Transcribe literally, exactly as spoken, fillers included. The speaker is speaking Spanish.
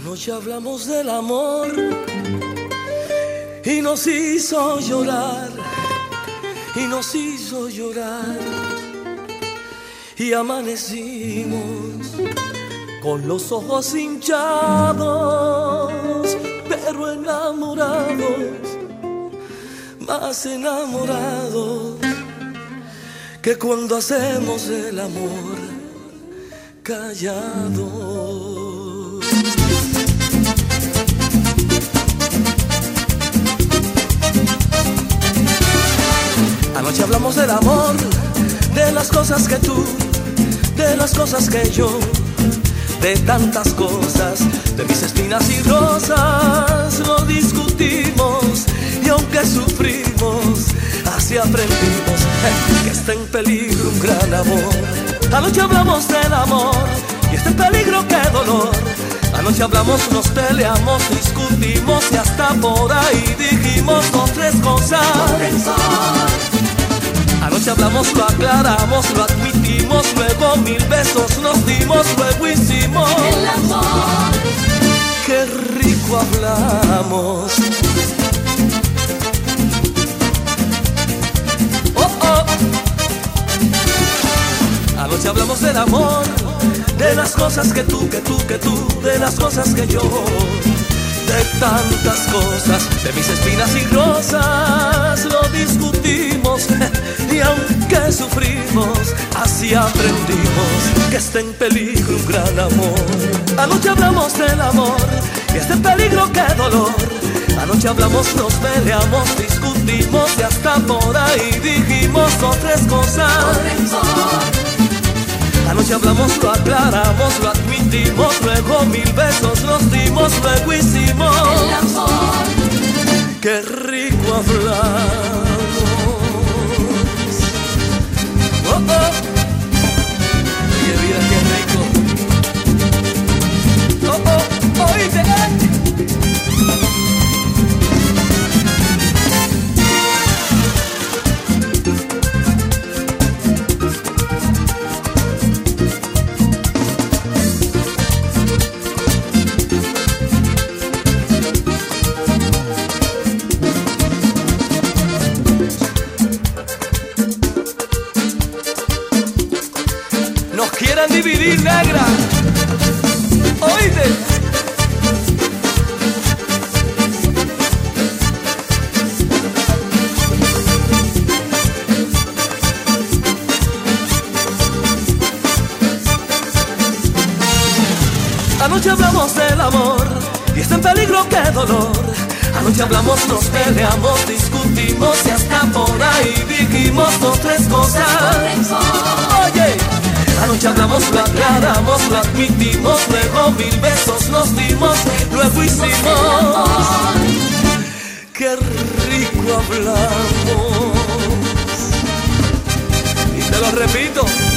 Anoche hablamos del amor y nos hizo llorar, y nos hizo llorar, y amanecimos con los ojos hinchados, pero enamorados, más enamorados que cuando hacemos el amor callado. Anoche hablamos del amor, de las cosas que tú, de las cosas que yo, de tantas cosas, de mis espinas y rosas. Lo discutimos y aunque sufrimos, así aprendimos eh, que está en peligro un gran amor. Anoche hablamos del amor y está en peligro, qué dolor. Anoche hablamos, nos peleamos, discutimos y hasta por ahí dijimos dos, tres cosas. Anoche hablamos, lo aclaramos, lo admitimos, luego mil besos nos dimos, luego hicimos el amor. Qué rico hablamos. Oh, oh. Anoche hablamos del amor, de las cosas que tú, que tú, que tú, de las cosas que yo, de tantas cosas, de mis espinas y rosas. Lo discutimos y aunque sufrimos, así aprendimos que está en peligro un gran amor. Anoche hablamos del amor y está en peligro, qué dolor. Anoche hablamos, nos peleamos, discutimos y hasta por ahí dijimos dos, tres cosas. Anoche hablamos, lo aclaramos, lo admitimos, luego mil besos nos dimos, luego hicimos el amor. Qué rico hablamos. Oh, oh. Oye, mira qué rico. Oh, oh, oíste. Nos quieren dividir, negra. Oíste. Anoche hablamos del amor y está en peligro, qué dolor. Anoche hablamos, nos peleamos, discutimos y hasta por ahí dijimos dos, tres cosas. Oye. Anoche hablamos, lo aclaramos, lo admitimos, luego mil besos nos dimos, luego hicimos qué rico hablamos. Y te lo repito.